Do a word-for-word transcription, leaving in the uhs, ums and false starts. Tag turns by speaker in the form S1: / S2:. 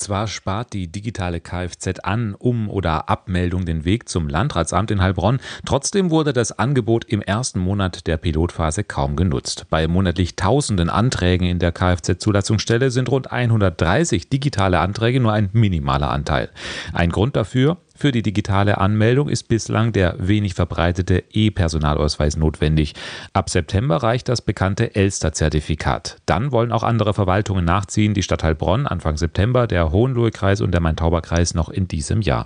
S1: Zwar spart die digitale Kfz-An-, Um- oder Abmeldung den Weg zum Landratsamt in Heilbronn, trotzdem wurde das Angebot im ersten Monat der Pilotphase kaum genutzt. Bei monatlich tausenden Anträgen in der Kfz-Zulassungsstelle sind rund hundertdreißig digitale Anträge nur ein minimaler Anteil. Ein Grund dafür: Für die digitale Anmeldung ist bislang der wenig verbreitete E-Personalausweis notwendig. Ab September reicht das bekannte Elster-Zertifikat. Dann wollen auch andere Verwaltungen nachziehen, die Stadt Heilbronn Anfang September, der Hohenlohe-Kreis und der Main-Tauber-Kreis noch in diesem Jahr.